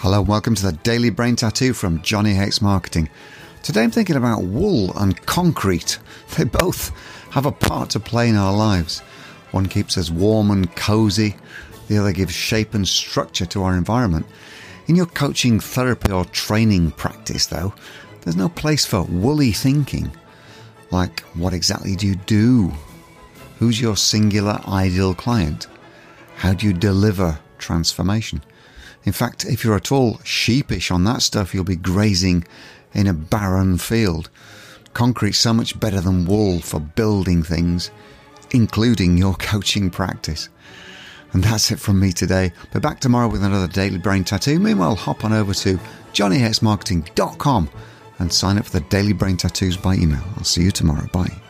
Hello, welcome to the Daily Brain Tattoo from Johnny Hates Marketing. Today I'm thinking about wool and concrete. They both have a part to play in our lives. One keeps us warm and cozy, the other gives shape and structure to our environment. In your coaching, therapy or training practice though, there's no place for woolly thinking. Like, what exactly do you do? Who's your singular ideal client? How do you deliver transformation? In fact, if you're at all sheepish on that stuff, you'll be grazing in a barren field. Concrete's so much better than wool for building things, including your coaching practice. And that's it from me today. Be back tomorrow with another Daily Brain Tattoo. Meanwhile, hop on over to johnnyhatesmarketing.com and sign up for the Daily Brain Tattoos by email. I'll see you tomorrow. Bye.